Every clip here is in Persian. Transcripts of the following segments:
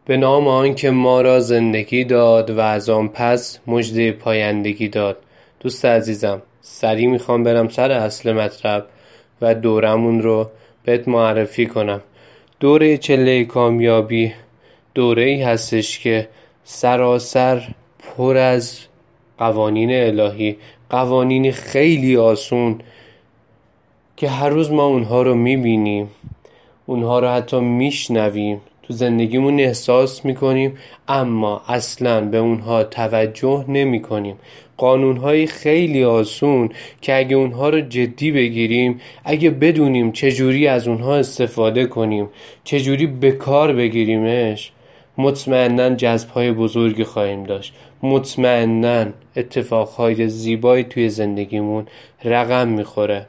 به نام آن که ما را زندگی داد و از آن پس مژده پایندگی داد. دوست عزیزم، سریع میخوام برم سر اصل مطلب و دورمون رو بهت معرفی کنم. دوره چله کامیابی دوره‌ای هستش که سراسر پر از قوانین الهی، قوانین خیلی آسون که هر روز ما اونها رو میبینیم، اونها رو حتی میشنویم، تو زندگیمون احساس میکنیم، اما اصلاً به اونها توجه نمیکنیم. قانونهای خیلی آسون که اگه اونها رو جدی بگیریم، اگه بدونیم چجوری از اونها استفاده کنیم، چجوری به کار بگیریمش، مطمئناً جذبهای بزرگی خواهیم داشت. مطمئناً اتفاقهای زیبایی توی زندگیمون رقم میخوره.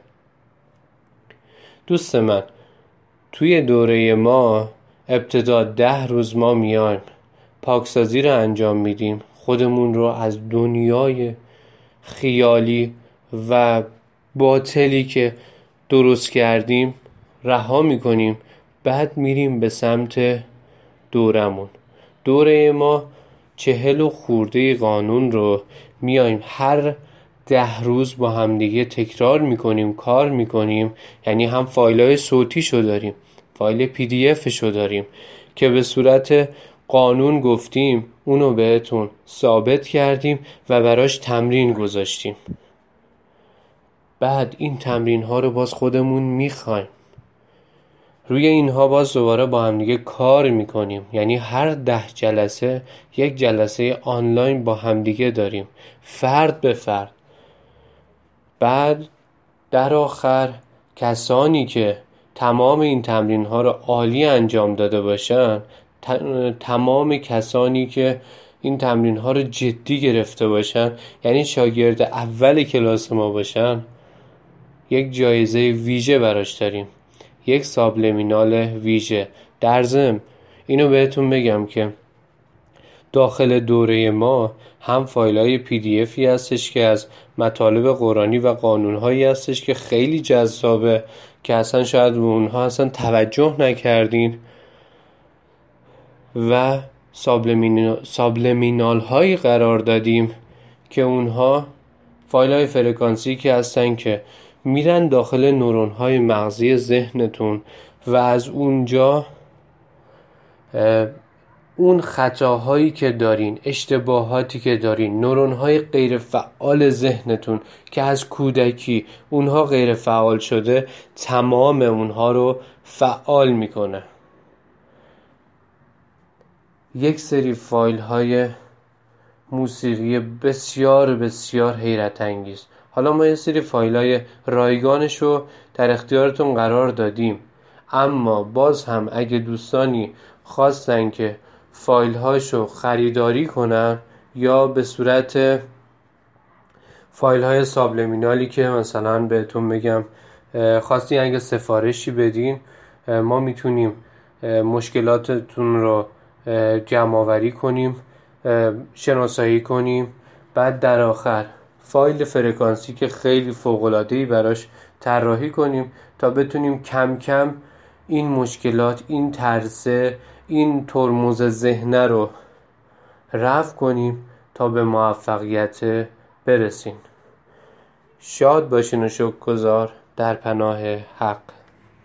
دوست من، توی دوره ما ابتدا 10 روز ما میایم پاکسازی رو انجام میدیم، خودمون رو از دنیای خیالی و باطلی که درست کردیم رها میکنیم. بعد میریم به سمت دورمون. دوره ما 40 و خورده قانون رو میایم هر 10 روز با همدیگه تکرار میکنیم، کار میکنیم. یعنی هم فایل‌های صوتی شو داریم، فایل PDF شو داریم که به صورت قانون گفتیم، اونو بهتون ثابت کردیم و براش تمرین گذاشتیم. بعد این تمرین ها رو باز خودمون میخوایم، روی اینها باز دوباره با هم دیگه کار میکنیم. یعنی هر 10 جلسه یک جلسه آنلاین با هم دیگه داریم، فرد به فرد. بعد در آخر کسانی که تمام این تمرین ها رو عالی انجام داده باشن، تمام کسانی که این تمرین ها رو جدی گرفته باشن، یعنی شاگرد اول کلاس ما باشن، یک جایزه ویژه براش داریم، یک سابلمینال ویژه. در ضمن اینو بهتون بگم که داخل دوره ما هم فایل‌های PDFی هستش که از مطالب قرآنی و قانون‌هایی هستش که خیلی جذابه که اصلا شاید به اونها اصلا توجه نکردین، و سابلمینال هایی قرار دادیم که اونها فایل‌های فرکانسی که هستن که میرن داخل نورون‌های مغزی ذهنتون و از اونجا اون خطاهایی که دارین، اشتباهاتی که دارین، نورون‌های غیر فعال ذهنتون که از کودکی اونها غیر فعال شده، تمام اونها رو فعال میکنه. یک سری فایل های موسیقی بسیار بسیار حیرت انگیز. حالا ما یه سری فایل های رایگانش رو در اختیارتون قرار دادیم، اما باز هم اگه دوستانی خواستن که فایل هاشو خریداری کنن یا به صورت فایل های سابلمینالی که مثلا بهتون بگم خواستی اگه سفارشی بدین، ما میتونیم مشکلاتتون رو جمع آوری کنیم، شناسایی کنیم. بعد در آخر فایل فرکانسی که خیلی فوق‌العاده‌ای براش طراحی کنیم تا بتونیم کم کم این مشکلات، این ترسه، این ترمز ذهنه رو رفع کنیم تا به موفقیت برسیم. شاد باشین و شکرگزار در پناه حق.